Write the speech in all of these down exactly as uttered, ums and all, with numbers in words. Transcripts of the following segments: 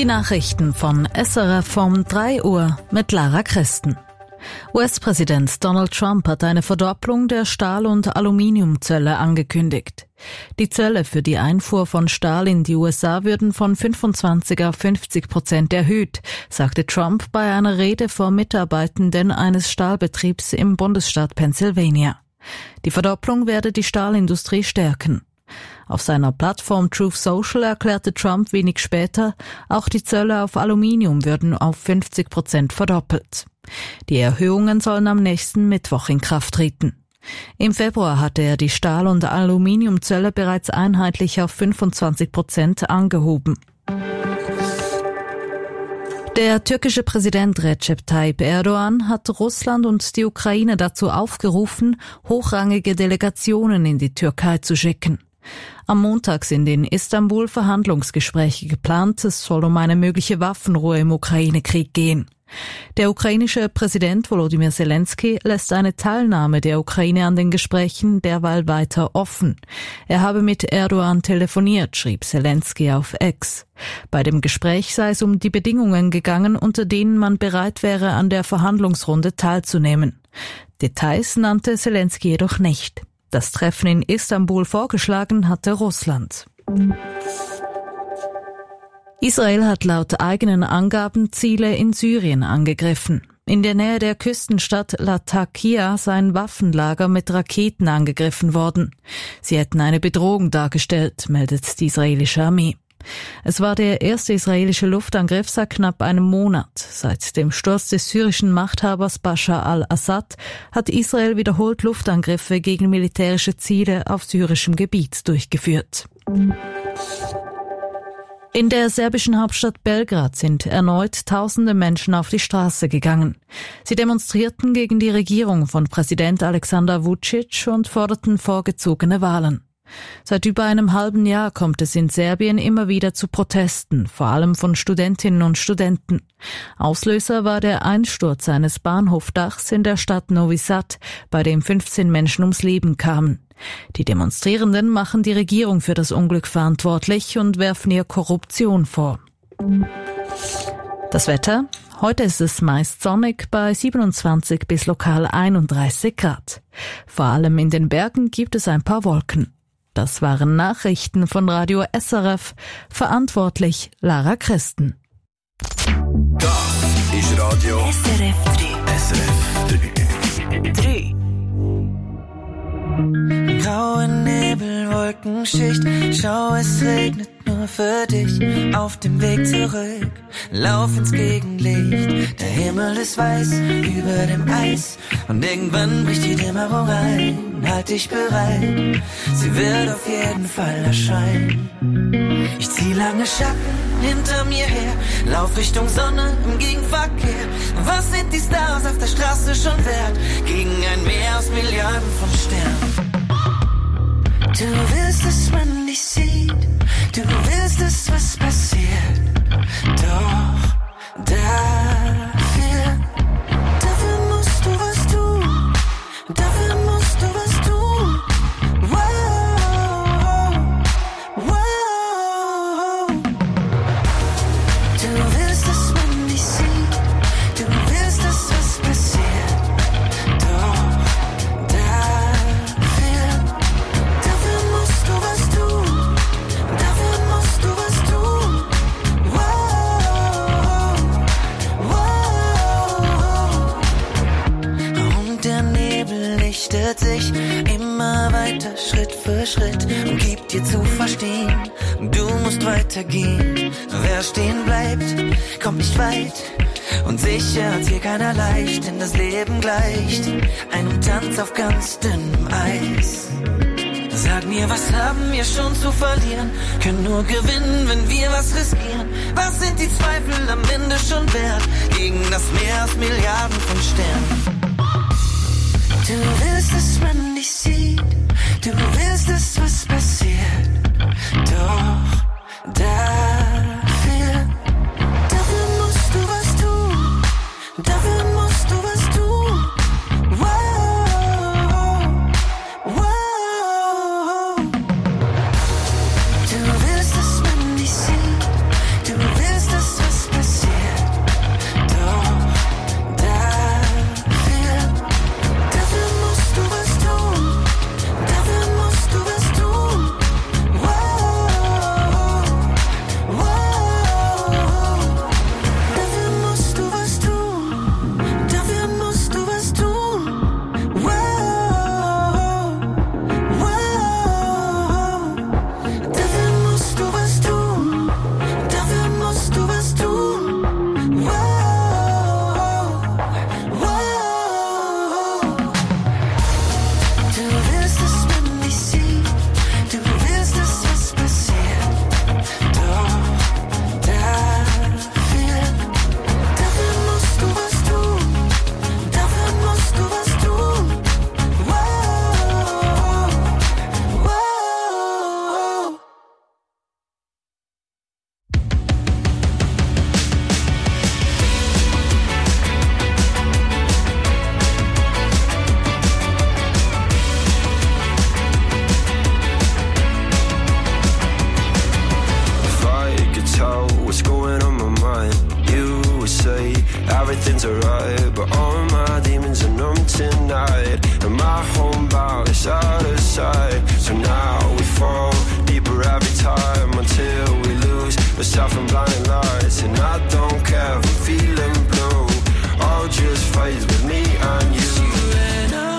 Nachrichten von S R F um drei Uhr mit Lara Christen. U S-Präsident Donald Trump hat eine Verdopplung der Stahl- und Aluminiumzölle angekündigt. Die Zölle für die Einfuhr von Stahl in die U S A würden von fünfundzwanzig auf fünfzig Prozent erhöht, sagte Trump bei einer Rede vor Mitarbeitenden eines Stahlbetriebs im Bundesstaat Pennsylvania. Die Verdopplung werde die Stahlindustrie stärken. Auf seiner Plattform Truth Social erklärte Trump wenig später, auch die Zölle auf Aluminium würden auf fünfzig Prozent verdoppelt. Die Erhöhungen sollen am nächsten Mittwoch in Kraft treten. Im Februar hatte er die Stahl- und Aluminiumzölle bereits einheitlich auf fünfundzwanzig Prozent angehoben. Der türkische Präsident Recep Tayyip Erdogan hat Russland und die Ukraine dazu aufgerufen, hochrangige Delegationen in die Türkei zu schicken. Am Montag sind in Istanbul Verhandlungsgespräche geplant. Es soll um eine mögliche Waffenruhe im Ukraine-Krieg gehen. Der ukrainische Präsident Volodymyr Zelensky lässt eine Teilnahme der Ukraine an den Gesprächen derweil weiter offen. Er habe mit Erdogan telefoniert, schrieb Zelensky auf X. Bei dem Gespräch sei es um die Bedingungen gegangen, unter denen man bereit wäre, an der Verhandlungsrunde teilzunehmen. Details nannte Zelensky jedoch nicht. Das Treffen in Istanbul vorgeschlagen hatte Russland. Israel hat laut eigenen Angaben Ziele in Syrien angegriffen. In der Nähe der Küstenstadt Latakia sei ein Waffenlager mit Raketen angegriffen worden. Sie hätten eine Bedrohung dargestellt, meldet die israelische Armee. Es war der erste israelische Luftangriff seit knapp einem Monat. Seit dem Sturz des syrischen Machthabers Bashar al-Assad hat Israel wiederholt Luftangriffe gegen militärische Ziele auf syrischem Gebiet durchgeführt. In der serbischen Hauptstadt Belgrad sind erneut tausende Menschen auf die Straße gegangen. Sie demonstrierten gegen die Regierung von Präsident Aleksandar Vučić und forderten vorgezogene Wahlen. Seit über einem halben Jahr kommt es in Serbien immer wieder zu Protesten, vor allem von Studentinnen und Studenten. Auslöser war der Einsturz eines Bahnhofdachs in der Stadt Novi Sad, bei dem fünfzehn Menschen ums Leben kamen. Die Demonstrierenden machen die Regierung für das Unglück verantwortlich und werfen ihr Korruption vor. Das Wetter? Heute ist es meist sonnig bei siebenundzwanzig bis lokal einunddreißig Grad. Vor allem in den Bergen gibt es ein paar Wolken. Das waren Nachrichten von Radio S R F, verantwortlich Lara Christen. Das ist Radio S R F drei. S R F drei. Graue Nebelwolkenschicht, schau, es regnet nur für dich. Auf dem Weg zurück, lauf ins Gegenlicht. Der Himmel ist weiß über dem Eis und irgendwann bricht die Dämmerung ein. Halt dich bereit, sie wird auf jeden Fall erscheinen. Ich zieh lange Schatten hinter mir her, lauf Richtung Sonne im Gegenverkehr. Was sind die Stars auf der Straße schon wert, gegen ein Meer aus Milliarden von Sternen? Du willst, dass man dich sieht, du willst, dass was passiert. Doch dafür, dafür musst du was tun, dafür musst du was tun. Wow, wow. Du willst, dass man dich sieht, du willst, dass was passiert. Doch dafür, dafür musst du was tun, dafür musst du was tun. Wow, wow. Und der Nebel lichtet sich immer weiter, Schritt für Schritt, und gibt dir zu verstehen, du musst weitergehen. Wer stehen bleibt, kommt nicht weit, und sicher hat's hier keiner leicht, denn das Leben gleicht einem Tanz auf ganz dünnem Eis. Sag mir, was haben wir schon zu verlieren? Können nur gewinnen, wenn wir was riskieren. Was sind die Zweifel am Ende schon wert, gegen das Meer aus Milliarden von Sternen? Du willst, dass man dich sieht, du willst, dass was passiert. Doch dafür, dafür musst du was tun, dafür musst du was tun. Wow, wow. Du willst, dass man dich sieht, du willst, dass us out of sight. So now we fall deeper every time until we lose ourselves in blinding lights. And I don't care if I'm feeling blue, all just fades with me and you. You and I.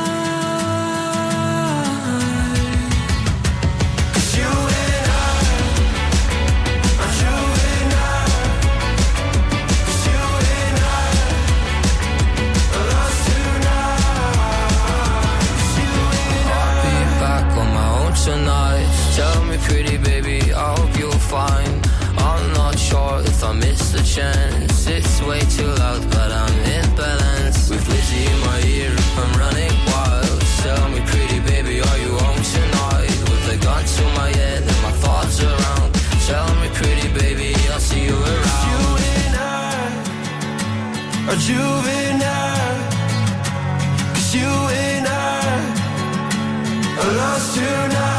Tonight, tell me pretty baby, I hope you'll find. I'm not sure if I missed the chance. It's way too loud, but I'm imbalanced. With Lizzie in my ear, I'm running wild. Tell me pretty baby, are you home tonight? With a gun to my head and my thoughts around. Tell me pretty baby, I'll see you around. You and I are juvenile, 'cause you and I are lost tonight.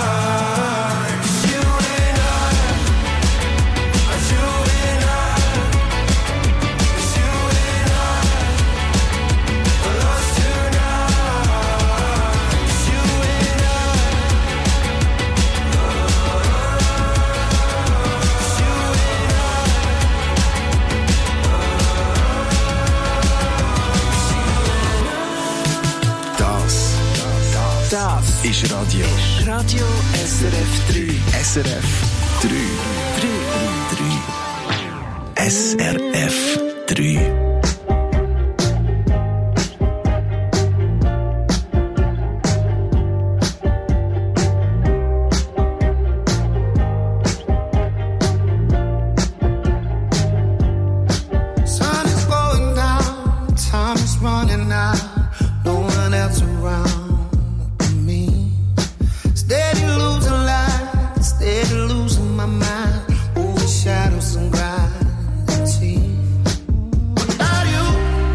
Das ist Radio. Radio S R F drei. S R F drei. drei. drei. S R F drei. Shadows and gravity. Without you,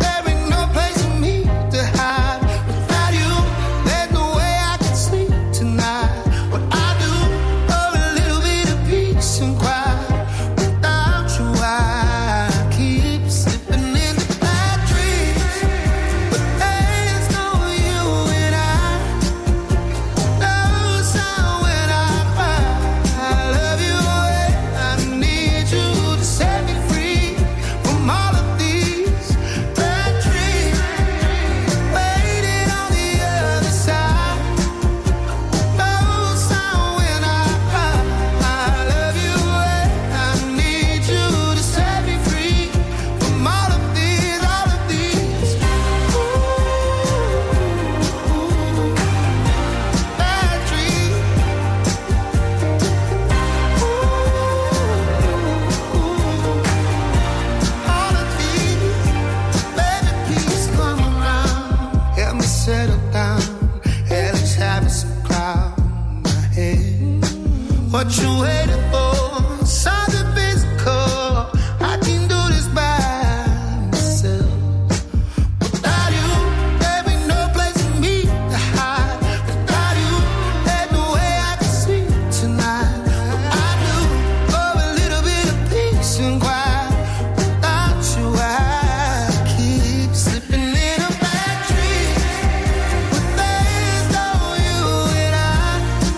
What you waiting for? Something physical. I can do this by myself. Without you, there be no place for me to hide. Without you, there's no way I can sleep tonight. I do for a little bit of peace and quiet. Without you, I keep slipping in a bad dream. But there's no you and I.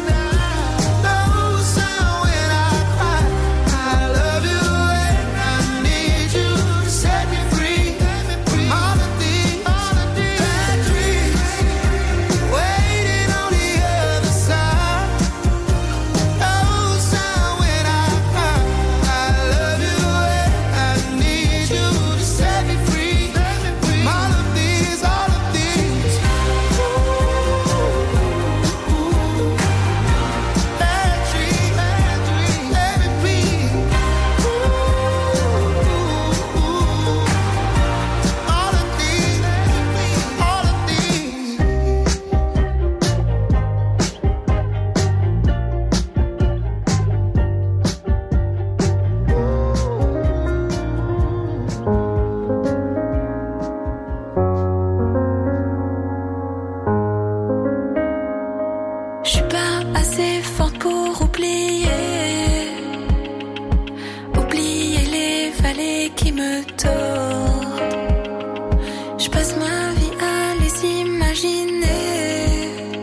No sound when I cry. I love you and I need you to set me free. All of these, all of these bad dreams waiting on the other side. No sound when I cry. I love you and I need you to set me free. All of these, all of these bad dreams, bad dreams, let me breathe. All of these, all of these. Je suis pas assez forte pour oublier, oublier les vallées qui me tordent. Je passe ma vie à les imaginer,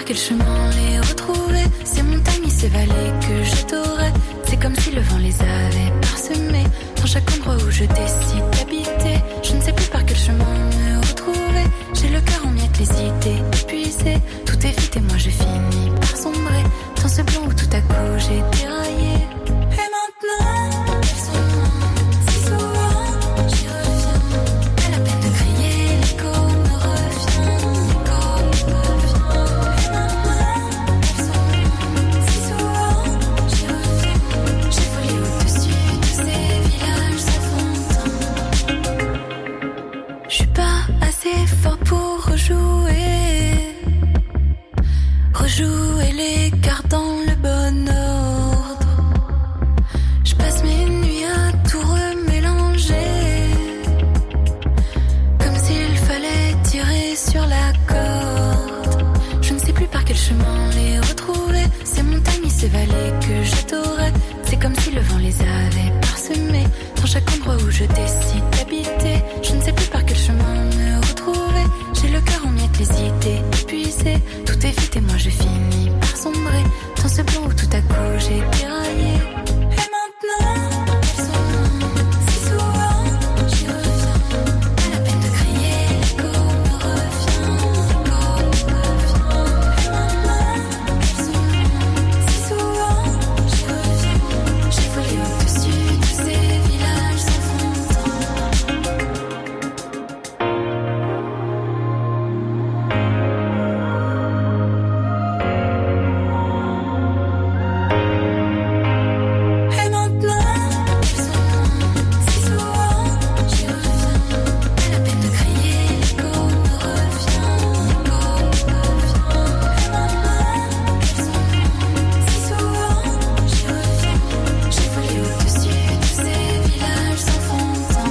quel chemin les retrouver. Ces montagnes et ces vallées que j'adorais, c'est comme si le vent les avait parsemées. Dans chaque endroit où je décide d'habiter, je ne sais plus par quel chemin me retrouver. J'ai le cœur en miettes, les idées épuisées. Tout est vite et moi je finis par sombrer dans ce blanc où tout à coup j'ai déraillé. Et maintenant, elles sont loin, si souvent j'y reviens. Pas la peine de crier, l'écho me revient, l'écho me revient. Et maintenant, elles sont loin, si souvent j'y reviens. J'ai volé au-dessus de ces villages s'enfantant. Je suis pas assez fort pour rejouer, rejouer les cartes dans le bon ordre. Je passe mes nuits à tout remélanger, comme s'il fallait tirer sur la corde. Je ne sais plus par quel chemin les retrouver. Ces montagnes et ces vallées que j'adorais, c'est comme si le vent les avait parsemées. Dans chaque endroit où je décide d'habiter, je ne sais plus par quel chemin me retrouver. J'ai le cœur en miettes, les idées épuisées. Tout est vite et moi je finis par sombrer dans ce blanc où tout à coup j'ai déraillé. Et maintenant, elles sont loin, si souvent j'y reviens. Pas la peine de crier, l'écho me revient, l'écho me revient. Et maintenant, elles sont loin, si souvent j'y reviens. J'ai volé au-dessus de ces villages s'enfantant. Et maintenant, elles sont loin, si souvent j'y reviens. Pas la peine de crier, l'écho me revient, l'écho me revient. Et maintenant, elles sont loin, si souvent j'y reviens. J'ai volé au-dessus de ces villages s'enfantant.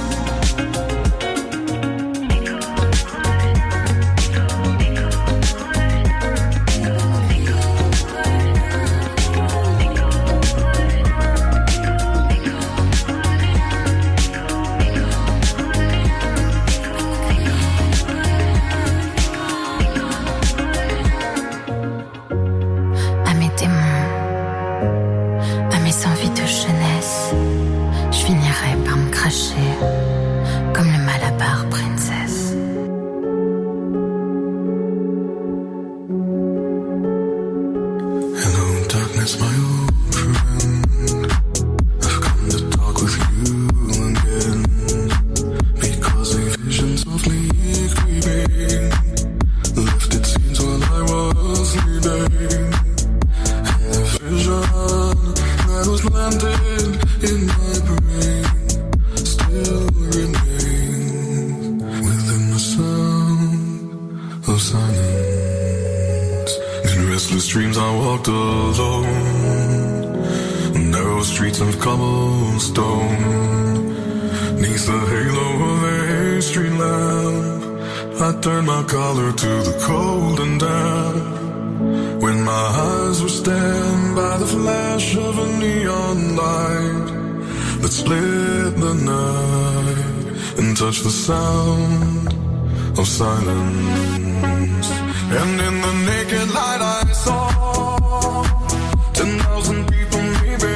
À mes démons, à mes envies de jeunesse, je finirai par me cracher comme le Malabar Princess. Hello, darkness, my old friend. I've come to talk with you again, because a vision softly creeping left its scenes while I was sleeping. And the vision that was planted in my brain still remains within the sound of silence. In restless dreams I walked alone, narrow streets of cobblestone, neath the halo of a street lamp. I turned my collar to the cold and damp, when my eyes were stabbed by the flash of a neon light that split the night and touched the sound of silence. And in the naked light I saw ten thousand people maybe,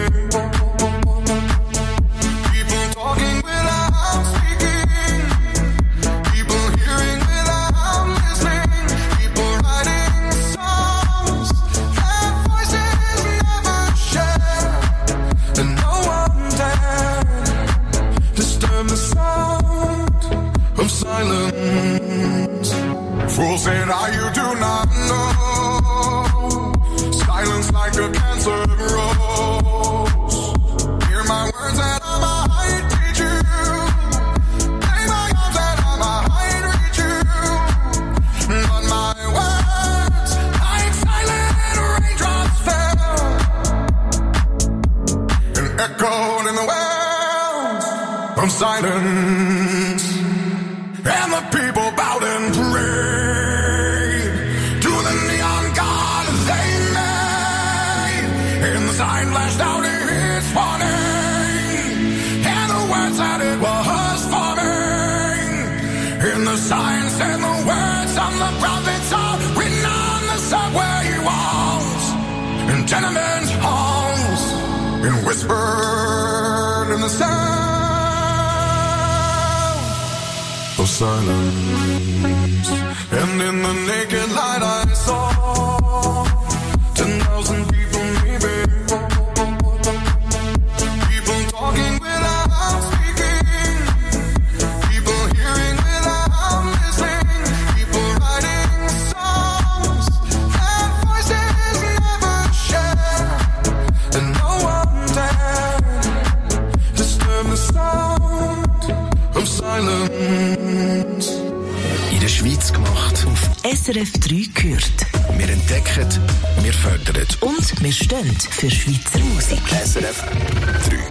people talking without speaking, people hearing without listening, people writing songs that voices never shared, and no one dared disturb the sound of silence. Fools said, "Ah, you do not know. Silence like a cancer grows. Hear my words that I might teach you. Lay my arms that I might reach you. But my words, like silent raindrops, fell and echoed in the wells of silence. And the people bowed and prayed to the neon god they made. And the sign flashed out its warning, and the words that it was forming. And the sign said the words of the prophets are written on the subway tenement halls and whispered in the sound of silence. And in the naked light I saw ten thousand people maybe, people talking without speaking, people hearing without listening, people writing songs that voices never share, and no one dared disturb the sound of silence. In der Schweiz gemacht, auf S R F drei gehört. Wir entdecken, wir fördern Und wir stehen für Schweizer Musik. S R F drei.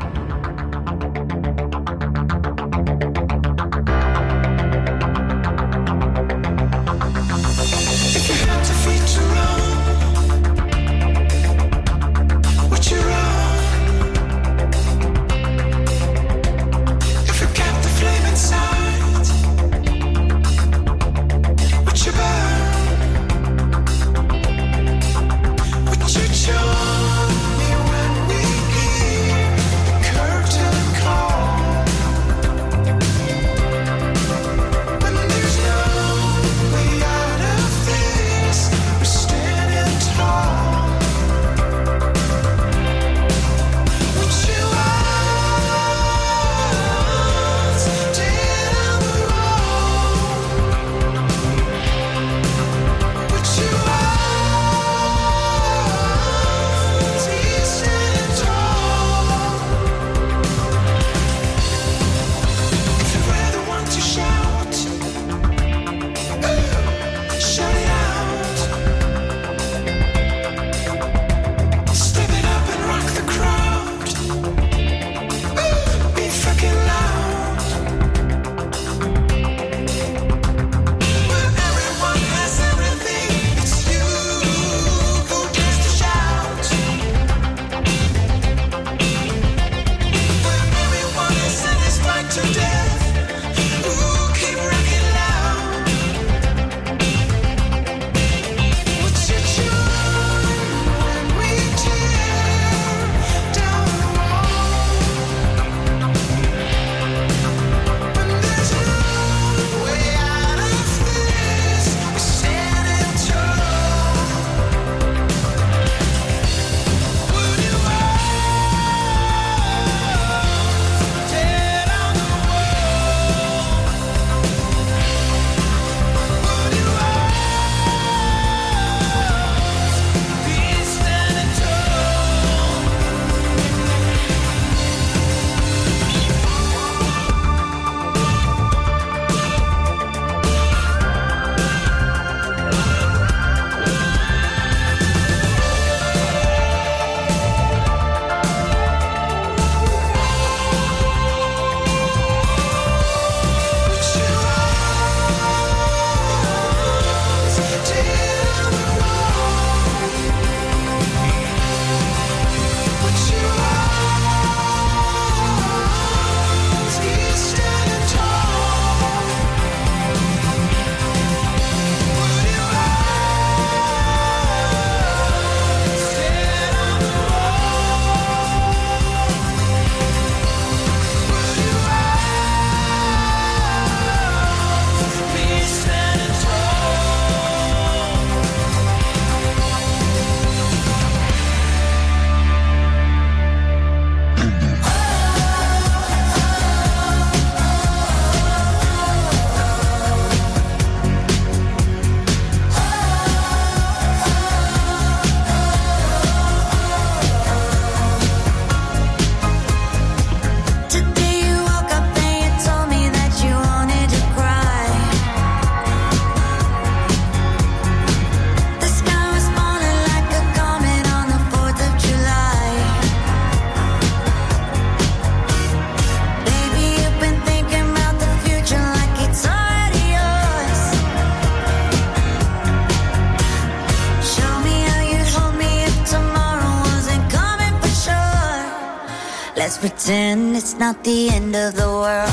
Let's pretend it's not the end of the world.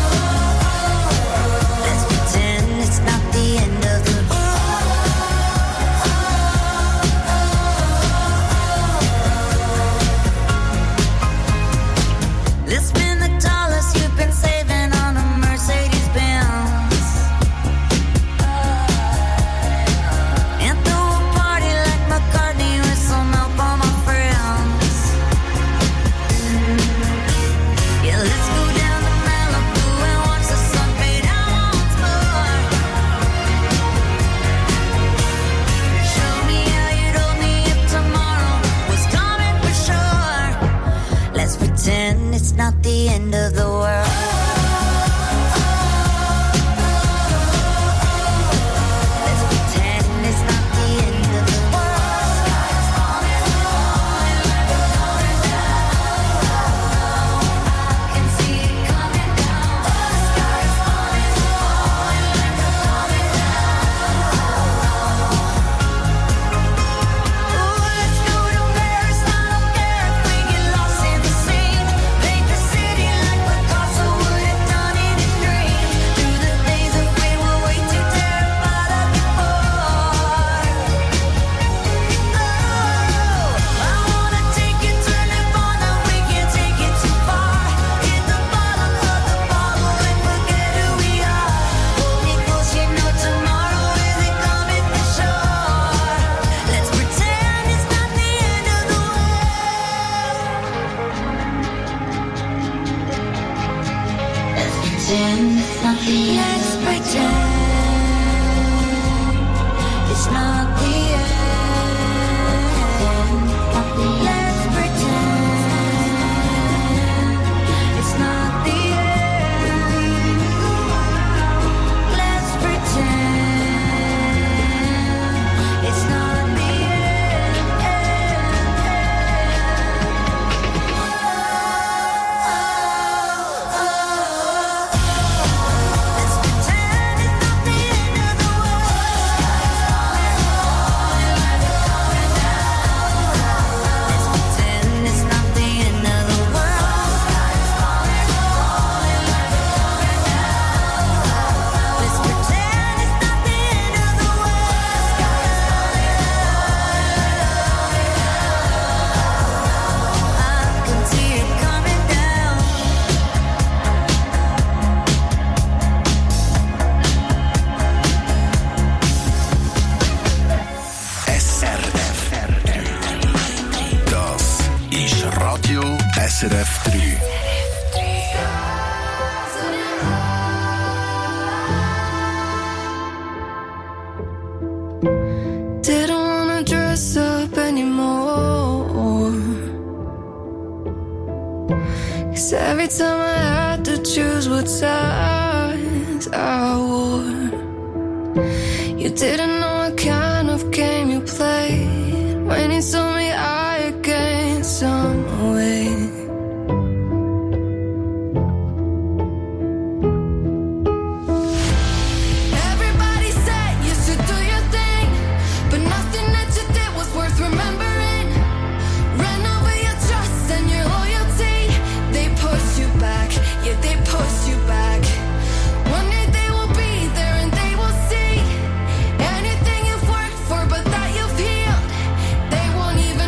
Let's pretend it's not the end of the world. This been the dollars you've been saving on a Mercedes Benz. And throw a party like McCartney with some help on my friends. Yeah, let's go down to Malibu and watch the sun fade out once more. Show me how you'd hold me if tomorrow was coming for sure. Let's pretend it's not the end of the world. Let's pretend it's not the end of the world. I can see it coming down. The sky's falling, falling like a domino. Ooh, let's go to Paris. I don't care if we get lost in the scene. Paint the city like Picasso would have done in his dream. Through the days that we were way too terrified of before. Oh, I wanna take you to Nirvana. We can't take it too far. Hit the bottom of the bottle and forget who we are. Hold me close, you know tomorrow isn't coming for sure. Let's pretend it's not the end of the world. Let's pretend it's not the end. Let's pretend it's not the end. Let's pretend it's not the end. Let's pretend it's not the Let's pretend it's not the end of the Let's pretend it's not the end of the world. Let's pretend it's not the end of the world. I can see it coming down. S R F. Das ist Radio S R F drei. Didn't wanna dress up anymore. 'Cause every time I had to choose what size I wore, you didn't know what kind of game you played when you saw me I against some way. Everybody said you should do your thing, but nothing that you did was worth remembering. Ran over your trust and your loyalty. They pushed you back, yeah, they pushed you back. One day they will be there and they will see anything you've worked for, but that you've healed. They won't even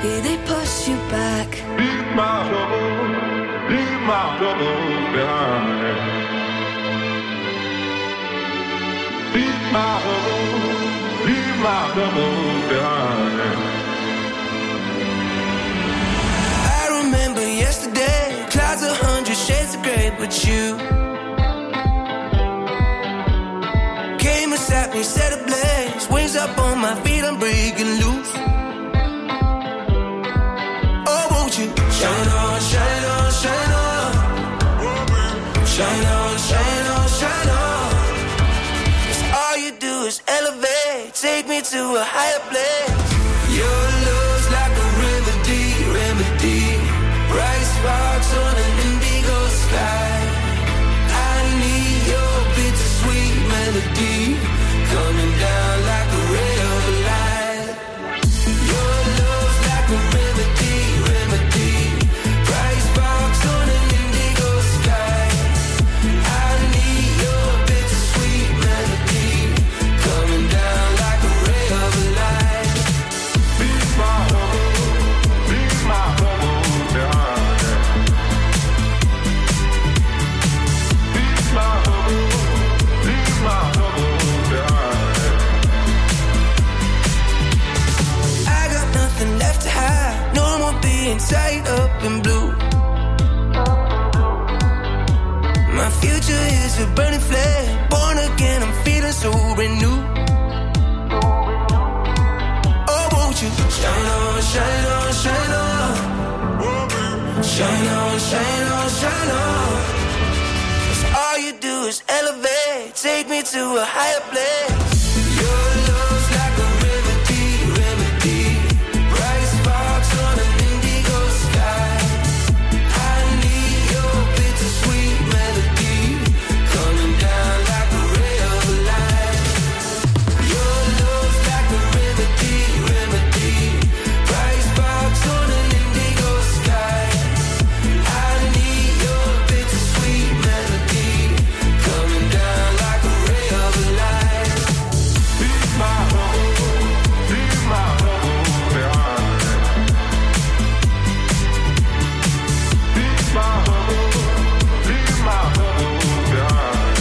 yeah, they push you back. Leave my trouble, leave my troubles behind. Leave my trouble, leave my troubles behind. I remember yesterday, clouds a hundred shades of grey, but you came and sat me, set ablaze, wings up on my feet, I'm breaking loose. Oh, won't you shine on, shine on, shine on, shine on, shine on, shine on. 'Cause all you do is elevate, take me to a higher place. Your love's like a remedy, remedy. Bright sparks on an indigo sky. I need your bittersweet melody coming down like a ray of light. Your love's like a remedy, remedy. Bright sparks on an indigo sky. I need your bittersweet melody coming down like a ray of light. Leave my trouble, leave my trouble behind. Leave my trouble, leave my trouble behind. I got nothing left to hide, no more being tied up in blue. My future is a burning flame, born again, I'm feeling so renewed. Oh, won't you shine on, shine on, shine on, shine on, shine on, shine on. 'Cause all you do is elevate, take me to a higher place. Your love's like a remedy, remedy. Bright sparks on an indigo sky. I need your bittersweet melody coming down like a ray of light. Your love's like a remedy, remedy. Bright sparks on an indigo sky. I need your bittersweet melody coming down like a ray of light. Leave my trouble, leave my trouble behind. Leave my trouble, leave my trouble behind.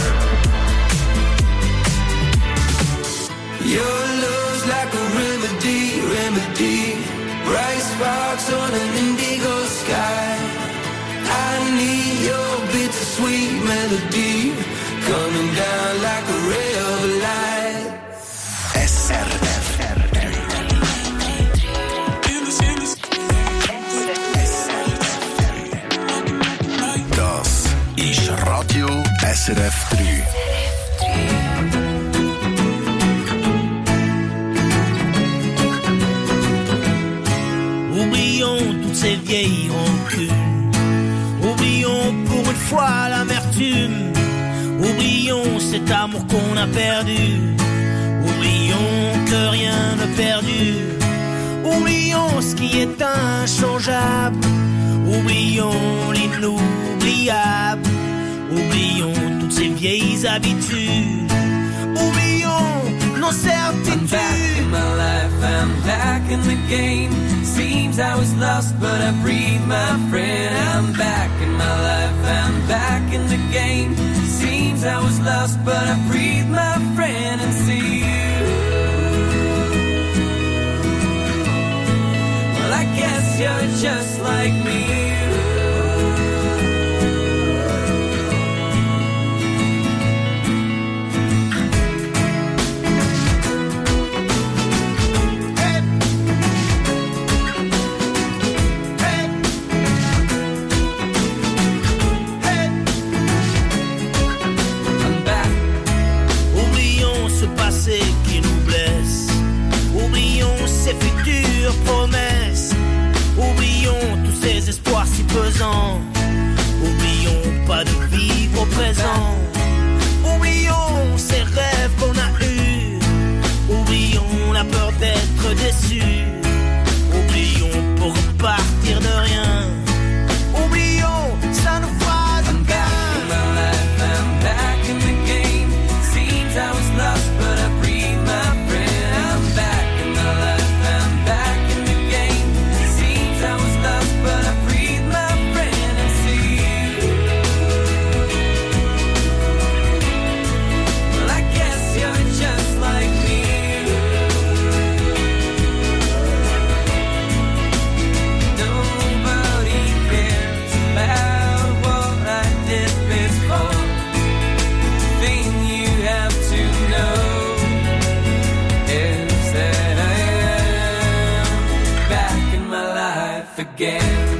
Your love's like a remedy, remedy. Bright sparks on an indigo sky. I need your bittersweet melody coming down like a ray of light. S R F Das ist Radio S R F drei. Oublions toutes ces vieilles rancunes. Oublions pour une fois l'amertume. Oublions cet amour qu'on a perdu. Oublions que rien n'est perdu. Oublions ce qui est inchangeable. Oublions l'inoubliable. Oublions toutes ces vieilles habitudes. Oublions nos certitudes. I'm back in my life, I'm back in the game. Seems I was lost, but I breathe, my friend. I'm back in my life, I'm back in the game. Seems I was lost, but I breathe, my friend, and see you. Well, I guess you're just like me. Qui nous blesse. Oublions ces futures promesses. Oublions tous ces espoirs si peu life again.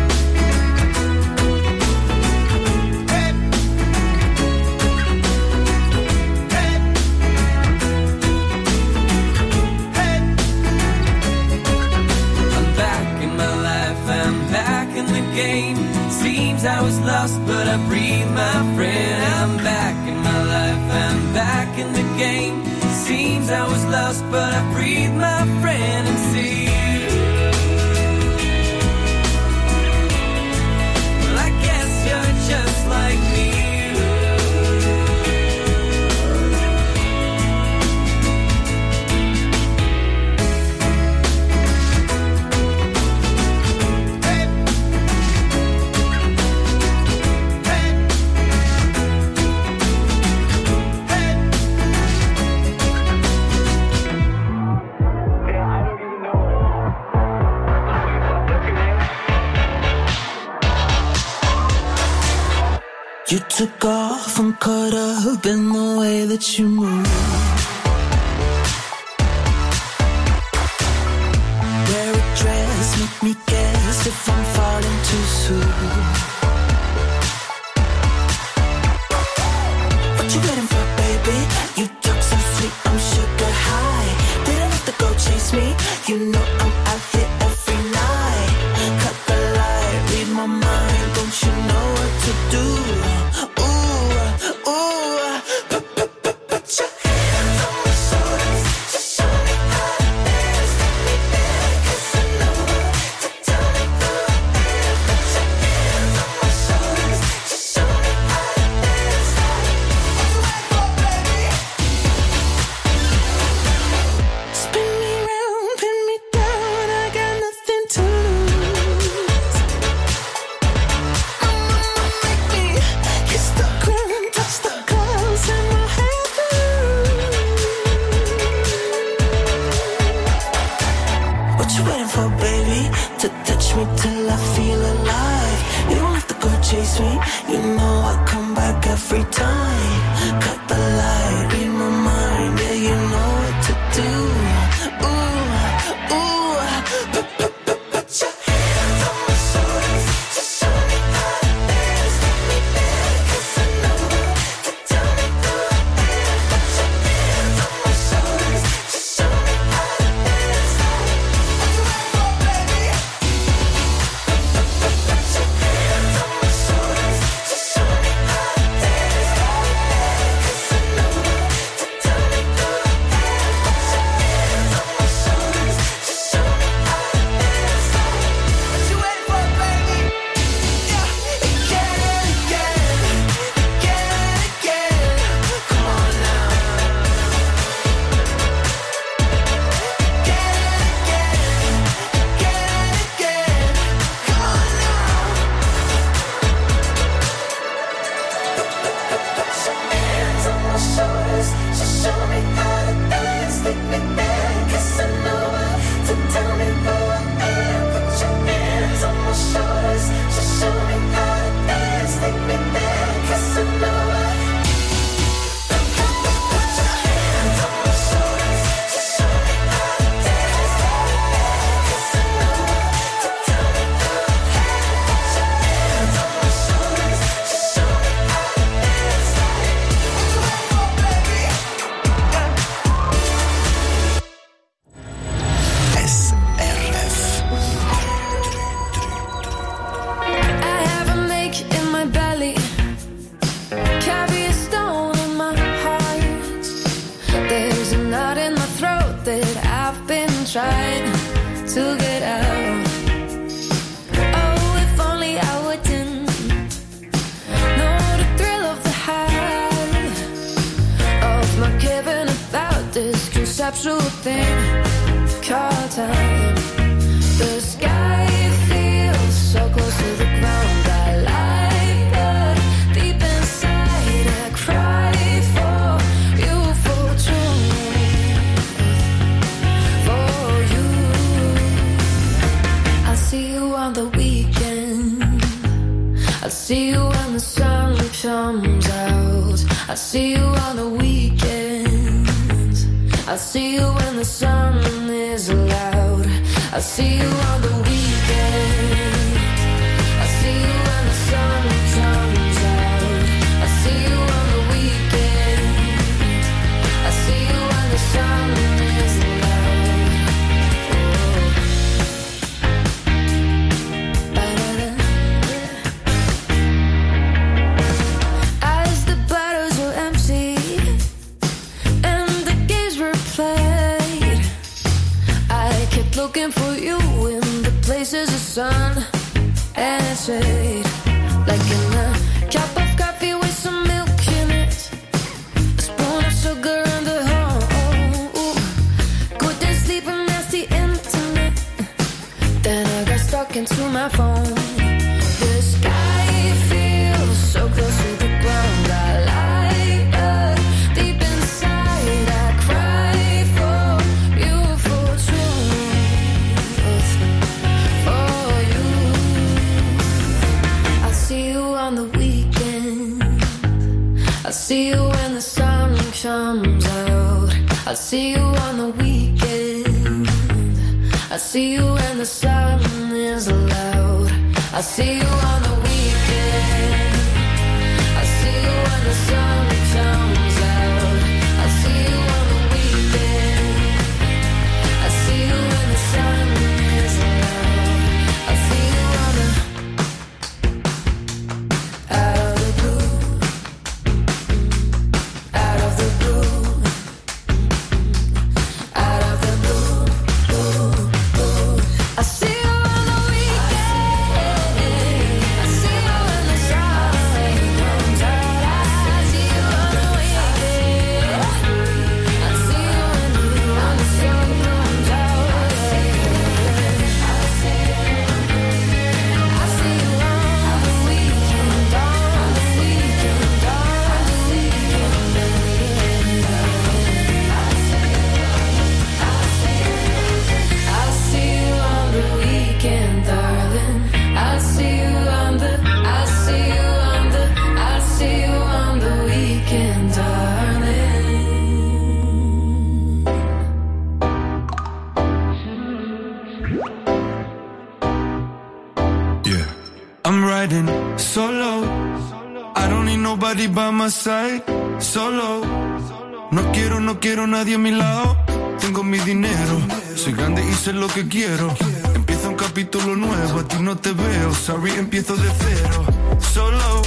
Game. Seems I was lost, but I breathe, my friend. I'm back in my life, I'm back in the game. Seems I was lost, but I breathe, my friend, and see. Well, I guess you're just like me. You took off, I'm caught up in the way that you move. Wear a dress, make me guess if I'm falling too soon. What you waiting for, baby? You talk so sweet, I'm sugar high. Didn't have to go chase me, you know I'm out here every night. Cut the light, read my mind, don't you know what to do? I see you when the sun is loud. I see you on the weekend. weekend. I see you when the sun comes out. I see you on the weekend. I see you when the sun is loud. As the battles were empty and the games were played, I kept looking for you in the places of sun and shade. Like in a cup of coffee with some milk in it, a spoon of sugar and a home. Couldn't sleep and nasty internet. Then I got stuck into my phone. The sky feels so close to the ground. I light up deep inside. I cry for you, for truth, for you. I see you on the weekend. I see you when the sun comes out. I see you on the weekend. I see you when the sun is loud. I see you on the weekend. I see you when the sun comes out. I see you on the weekend. I see you when the sun is loud. I see you on the out of the blue, out of the blue, out of the blue, blue, blue. I see you on the weekend. I see you when the sun comes out. I see you on the weekend. I see you when the, when the sun comes out. I see you on the weekend, on the weekend, on the weekend. I see you on the weekend, darling. I see you on the, I see you on the, I see you on the weekend, darling. Yeah, I'm riding solo. I don't need nobody by my side. Solo. No quiero, no quiero nadie a mi lado. Tengo mi dinero. Soy grande y sé lo que quiero. Empieza un capítulo nuevo. A ti no te veo. Sorry, empiezo de cero. Solo.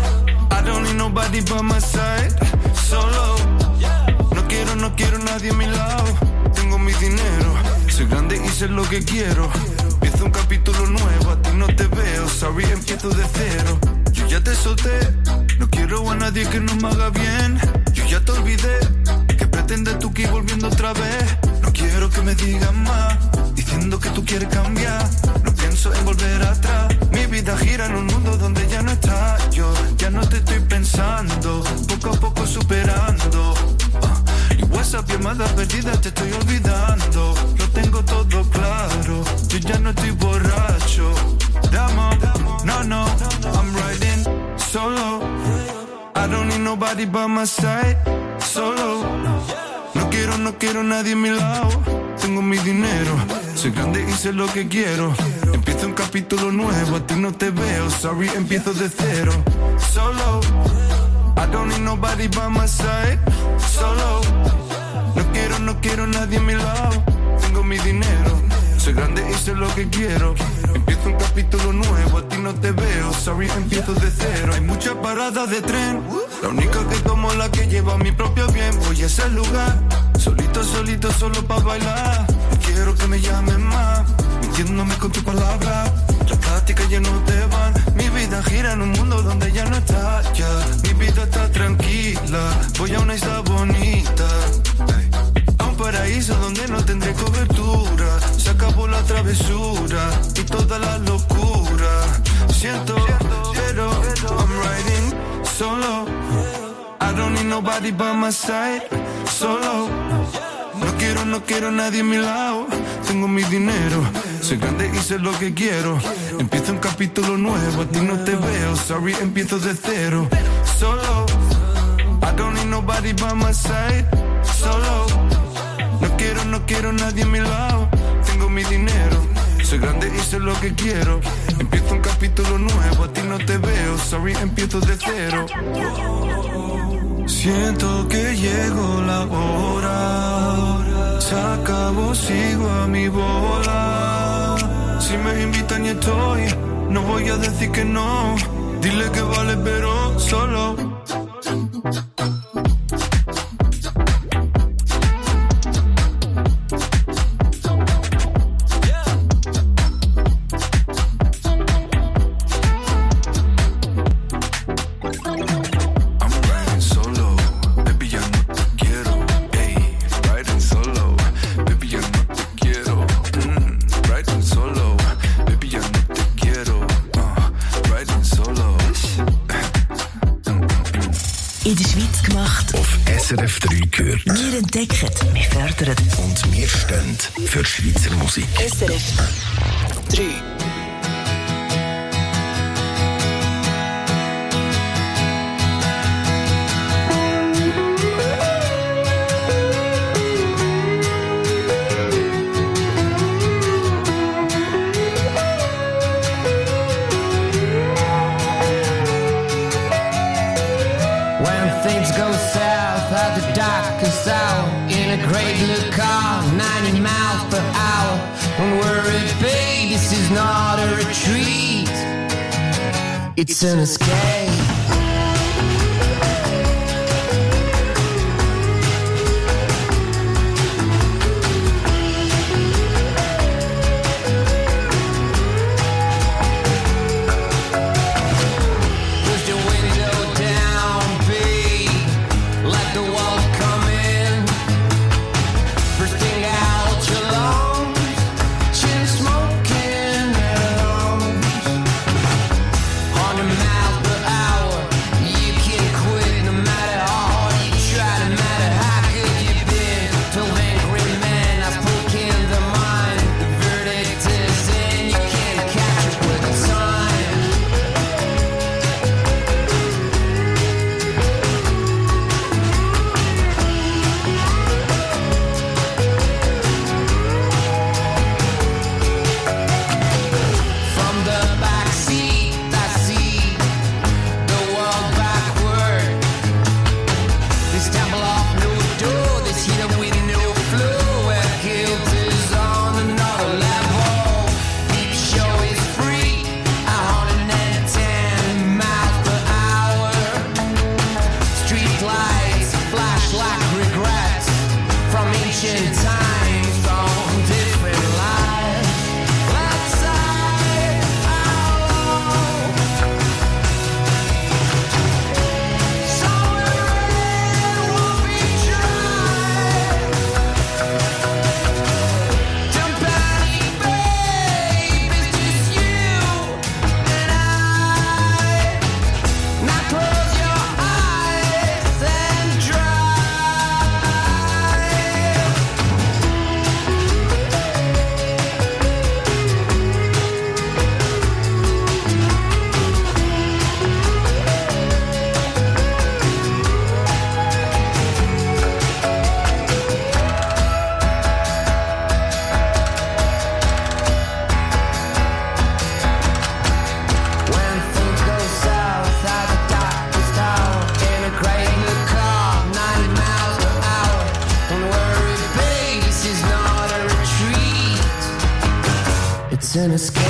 I don't need nobody by my side. Solo. No quiero, no quiero nadie a mi lado. Tengo mi dinero. Soy grande y sé lo que quiero. Empieza un capítulo nuevo. A ti no te veo. Sorry, empiezo de cero. Yo ya te solté. No quiero a nadie que no me haga bien. Yo ya te olvidé. ¿Qué pretendes tú que ir volviendo otra vez? No quiero que me digas más, diciendo que tú quieres cambiar. No pienso en volver atrás. Mi vida gira en un mundo donde ya no estás. Yo ya no te estoy pensando. Poco a poco superando. Ah, y WhatsApp, llamadas perdidas, te estoy olvidando. Lo tengo todo claro. Yo ya no estoy borracho. Damo, no, no, I'm riding solo. I don't need nobody by my side. Solo. No quiero, no quiero nadie a mi lado. Tengo mi dinero. Soy grande y sé lo que quiero. Empiezo un capítulo nuevo. A ti no te veo. Sorry, empiezo de cero. Solo. I don't need nobody by my side. Solo. No quiero, no quiero nadie a mi lado. Tengo mi dinero. Soy grande y sé lo que quiero. Empiezo un capítulo nuevo, a ti no te veo. Sorry, empiezo de cero. Hay muchas paradas de tren. La única que tomo es la que lleva a mi propio bien. Voy a ese lugar, solito, solito, solo pa' bailar. No quiero que me llamen más, mintiéndome con tu palabra. Las tácticas ya no te van. Mi vida gira en un mundo donde ya no está ya. Mi vida está tranquila. Voy a una isla bonita. Hey. A un paraíso donde no tendré cobertura. Se acabó la travesura y toda la locura. Siento, pero I'm riding solo. I don't need nobody by my side. Solo. No quiero, no quiero nadie a mi lado. Tengo mi dinero. Soy grande y sé lo que quiero. Empiezo un capítulo nuevo. A ti no te veo. Sorry, empiezo de cero. Solo. I don't need nobody by my side. Solo. No quiero, no quiero nadie a mi lado. Tengo mi dinero. Soy grande y eso es lo que quiero. Empiezo un capítulo nuevo, a ti no te veo. Sorry, empiezo de cero. Siento que llegó la hora. Se acabó, sigo a mi bola. Si me invitan y estoy, no voy a decir que no. Dile que vale, pero solo. S R F drei gehört. Wir entdecken, wir fördern und wir stehen für Schweizer Musik. S R F drei. ninety miles per hour. Don't worry, babe, this is not a retreat. It's an escape. An escape.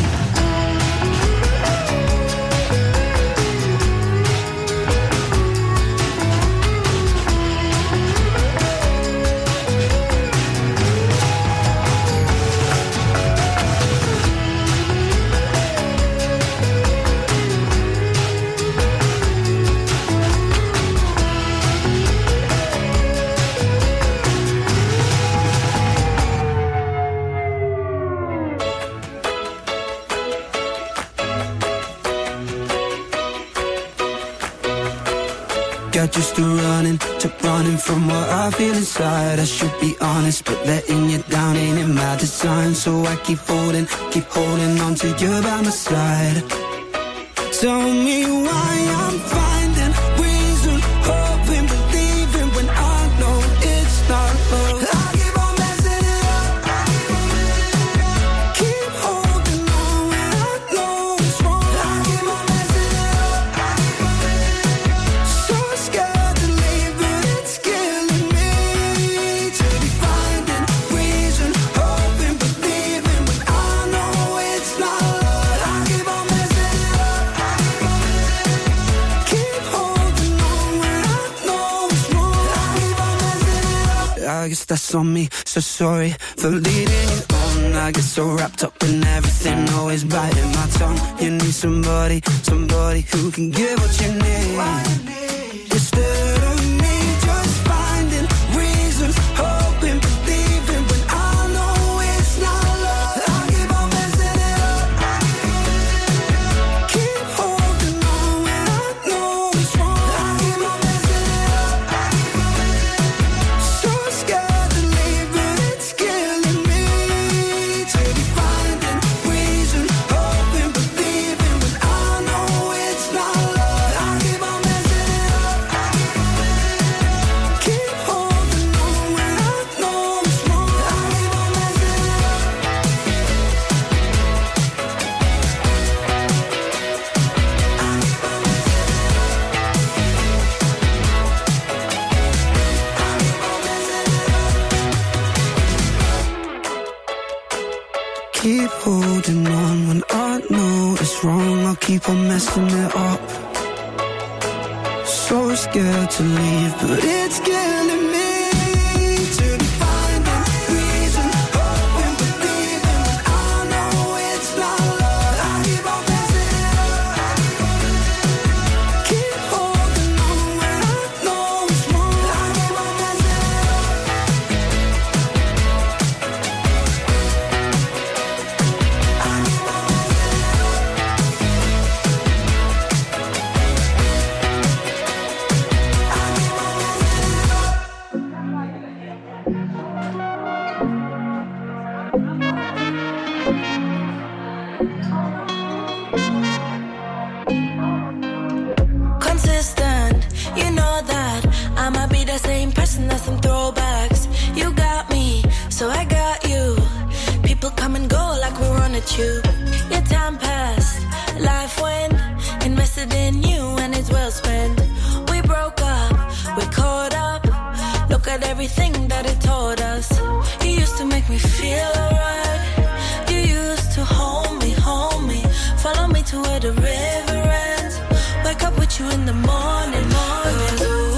Got used to running, to running from what I feel inside. I should be honest, but letting you down ain't in my design. So I keep holding, keep holding on to you by my side. Tell me why I'm finding reason, hoping, believing when I know it's not love. I keep on messing it up, keep holding promise that's on me. So sorry for leading you on. I get so wrapped up in everything, always biting my tongue. You need somebody, somebody who can give what you need. Instead of me just finding reasons, hoping, believing when I know it's not love. I keep on messing it up. Keep holding on when I know it's wrong. I keep on messing it up. So scared to leave, but it's killing me. To be finding reasons, hoping, believing when I know it's not love. I keep on messing it up. Keep holding on when I know it's wrong. I keep on messing it up. Keep holding on when I know it's wrong. I'll keep on messing it up. So scared to leave, but it's killing me. To be finding reasons, hoping, believing when I know it's not love. I keep on messing it up. Keep holding on when I know it's wrong. I keep on messing it up. Consistent, you know that I'ma be the same person as some throwbacks. You got me, so I got you. People come and go like we're on a tube. Your time passed, life went, invested in you and it's well spent. We broke up, we caught up. Look at everything that it taught us. You used to make me feel alright. You used to hold me, hold me, follow me to where the river ends. Wake up with you in the morning, morning.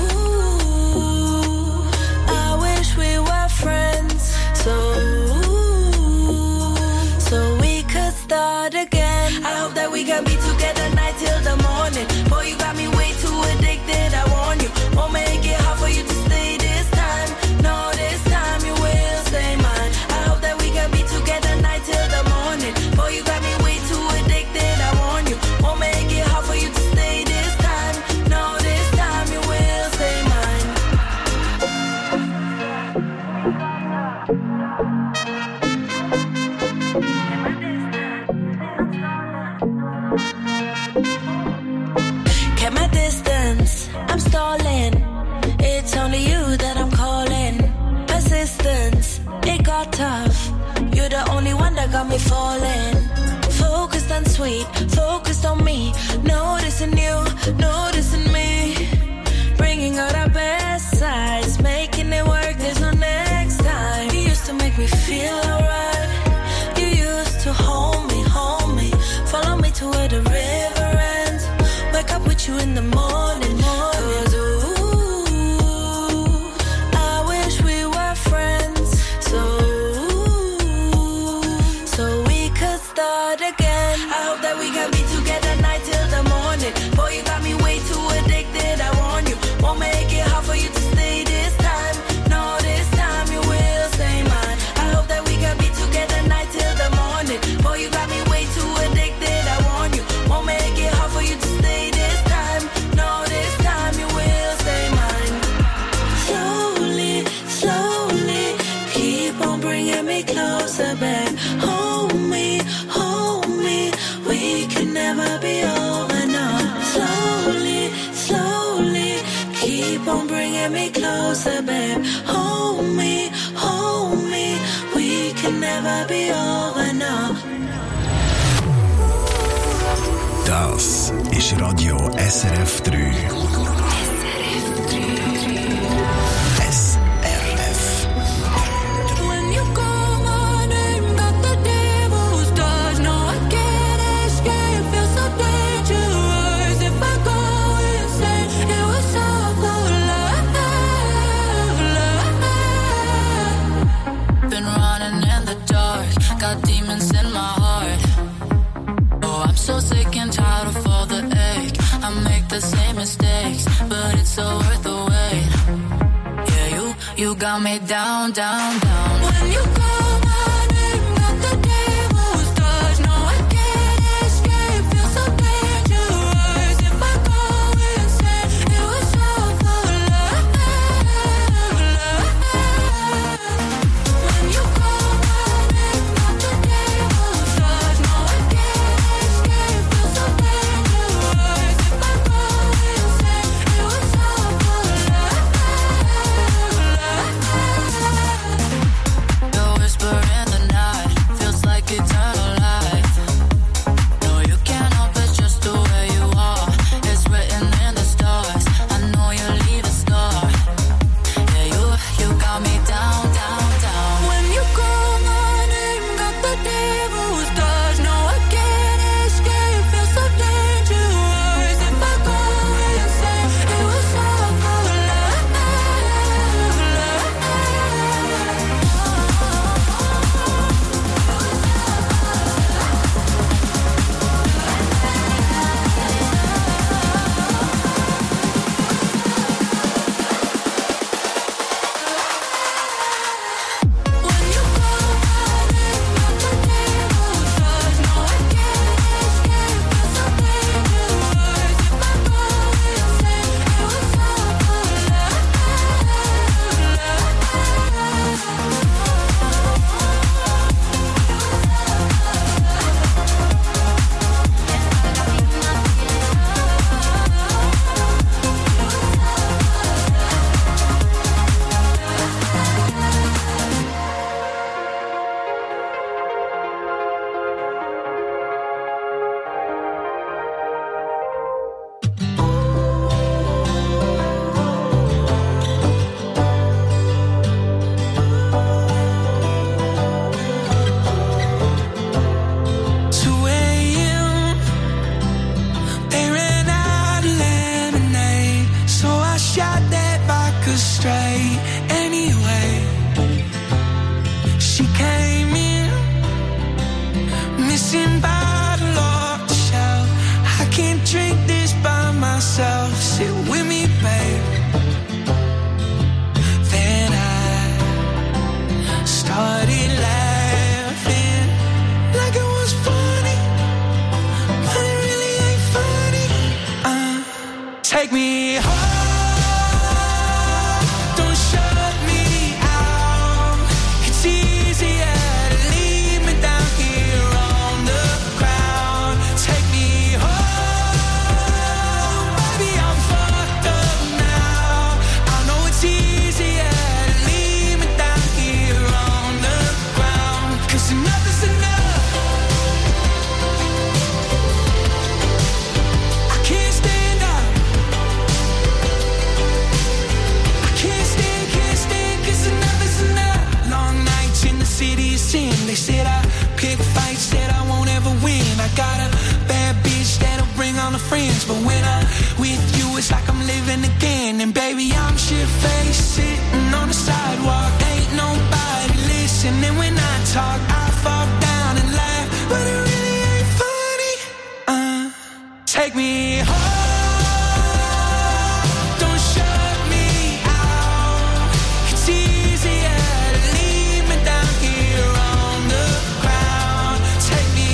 Ooh, I wish we were friends. So, so we could start again. I hope that we can be together night till the morning. Boy, you got me way too addicted. I warn you, won't make it hard for you to stay this time. No, this time you will stay mine. I hope that we can be together night till the morning. Boy, you got me way too addicted. I warn you, won't make it hard for you to stay this time. No, this time you will stay mine. Kept my distance, I'm stalling. It's only you that I'm calling. Persistence, it got tough. You're the only one that got me falling. Focused on sweet, focused on me. Noticing you, noticing me. Bringing out our best sides, making it work, there's no next time. You used to make me feel alright. You used to hold me, hold me, follow me to where the river ends. Wake up with you in the morning, morning. 'Cause, ooh, I wish we were friends. So, so we could start again. I hope that we can be together night till the morning. Boy, you got me way too addicted. I warn you, won't make it hard for you to stay this time. No, this time you will stay mine. I hope that we can be together night till the morning. Boy, you got me way too addicted. I warn you, won't make it hard for you to stay this time. No, this time you will stay mine. Slowly, slowly, keep on bringing me closer, babe. Hold me, hold me, we can never be over now. Slowly, slowly, keep on bringing me closer, babe. Hold me, hold me, we can never be over now. Das ist Radio S R F drei. S R F. When you call my name, got the devil's touch. No, I can't escape. Feel so dangerous. If I go insane, it was all for love, love. so worth the wait. Yeah, you, you got me down, down, down. When you call my name, got the devil's touch. No, I can't escape, feel so dangerous. If I go insane, it was all for love, love. When you call my name, got the devil's touch. No, I can't escape, feel so dangerous. If I go insane, it was all for love, love. The whisper in the night feels like eternal life. No, you can't help it, just the way you are. It's written in the stars. I know you leave a scar. Yeah, you, you got me down, down, down. When you call my name, got the devil's touch. No, I can't escape, feel so dangerous. If I go insane, it was all for love, love. two a.m. They ran out of lemonade, so I shot that vodka straight. Anyway, she came in, missing bottle off the shelf. I can't drink this by myself. Sit with me, babe. Then I started laughing like it was funny, but it really ain't funny. Uh, take me home, don't shut me out. It's easier to leave me down here on the ground. Take me home, baby, I'm fucked up now. I know it's easier to leave me down here on the ground, 'cause enough is enough. I can't stand up, I can't stand, can't stand, 'cause enough is enough. Long nights in the city of sin. They said I pick fights that I won't ever win. I got a bad bitch that'll bring all the friends, but when I'm with you it's like I'm living again. And baby, I'm shit-faced, sitting on the sidewalk, ain't nobody listening when I talk. I fall down and laugh, but it really ain't funny. Uh, take me home, don't shut me out. It's easier to leave me down here on the ground. Take me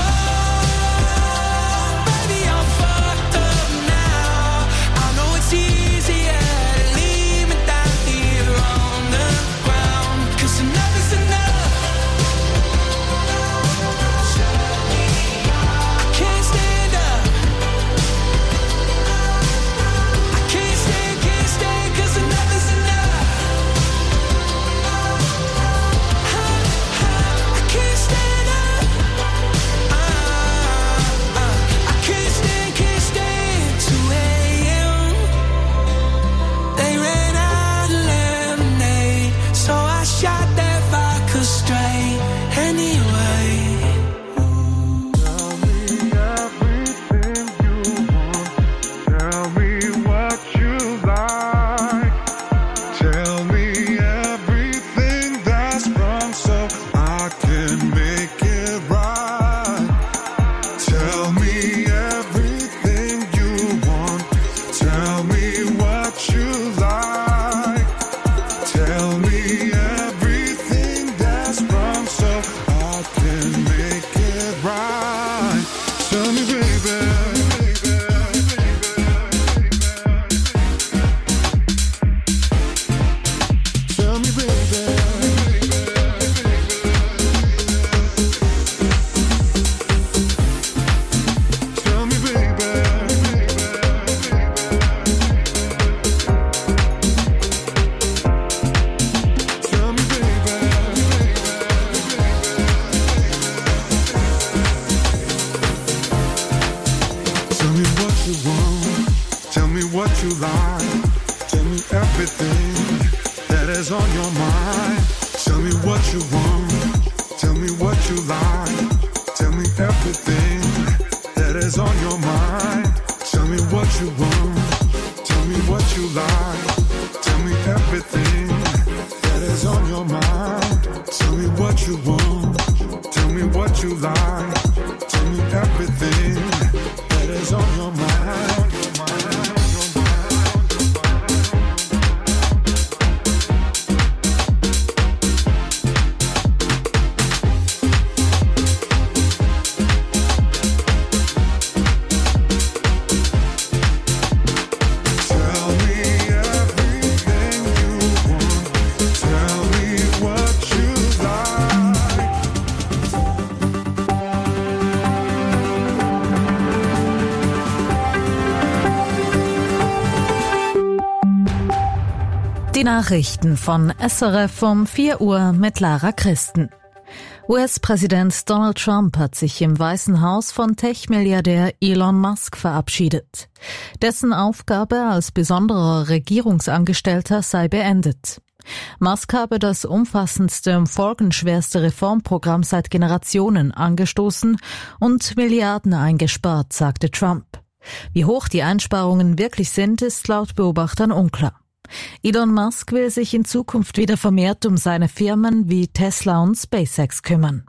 home, baby, I'm fucked up now. I know it's easier to leave me down here on the ground, 'cause enough is enough. I can't stand up, you like. Tell me everything that is on your mind. Tell me what you want. Tell me what you like. Tell me everything that is on your mind. Tell me what you want. Tell me what you like. Tell me everything that is on your mind. Tell me what you want. Tell me what you like. Tell me everything that is on your mind. Die Nachrichten von S R F um vier Uhr mit Lara Christen. U S-Präsident Donald Trump hat sich im Weißen Haus von Tech-Milliardär Elon Musk verabschiedet. Dessen Aufgabe als besonderer Regierungsangestellter sei beendet. Musk habe das umfassendste und folgenschwerste Reformprogramm seit Generationen angestoßen und Milliarden eingespart, sagte Trump. Wie hoch die Einsparungen wirklich sind, ist laut Beobachtern unklar. Elon Musk will sich in Zukunft wieder vermehrt um seine Firmen wie Tesla und SpaceX kümmern.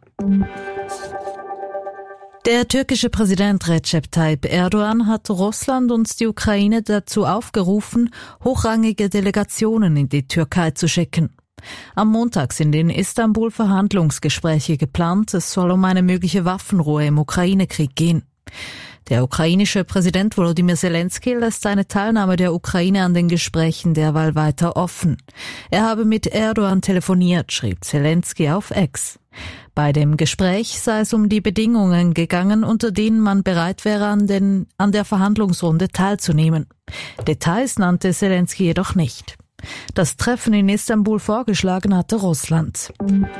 Der türkische Präsident Recep Tayyip Erdogan hat Russland und die Ukraine dazu aufgerufen, hochrangige Delegationen in die Türkei zu schicken. Am Montag sind in Istanbul Verhandlungsgespräche geplant. Es soll um eine mögliche Waffenruhe im Ukraine-Krieg gehen. Der ukrainische Präsident Volodymyr Zelensky lässt seine Teilnahme der Ukraine an den Gesprächen derweil weiter offen. Er habe mit Erdogan telefoniert, schrieb Zelensky auf X. Bei dem Gespräch sei es um die Bedingungen gegangen, unter denen man bereit wäre, an, den, an der Verhandlungsrunde teilzunehmen. Details nannte Zelensky jedoch nicht. Das Treffen in Istanbul vorgeschlagen hatte Russland.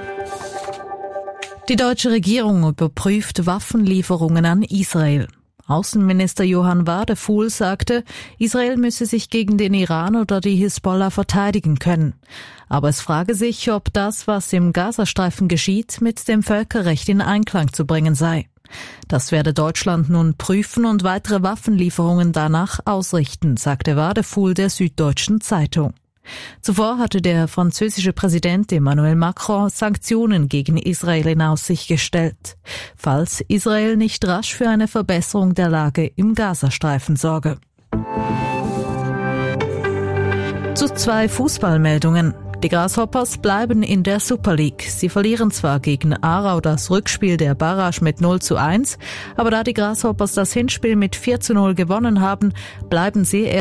Die deutsche Regierung überprüft Waffenlieferungen an Israel. Außenminister Johann Wadefuhl sagte, Israel müsse sich gegen den Iran oder die Hisbollah verteidigen können. Aber es frage sich, ob das, was im Gazastreifen geschieht, mit dem Völkerrecht in Einklang zu bringen sei. Das werde Deutschland nun prüfen und weitere Waffenlieferungen danach ausrichten, sagte Wadefuhl der Süddeutschen Zeitung. Zuvor hatte der französische Präsident Emmanuel Macron Sanktionen gegen Israel in Aussicht gestellt, falls Israel nicht rasch für eine Verbesserung der Lage im Gazastreifen sorge. Zu zwei Fußballmeldungen. Die Grasshoppers bleiben in der Super League. Sie verlieren zwar gegen Aarau das Rückspiel der Barrage mit null zu eins, aber da die Grasshoppers das Hinspiel mit vier zu null gewonnen haben, bleiben sie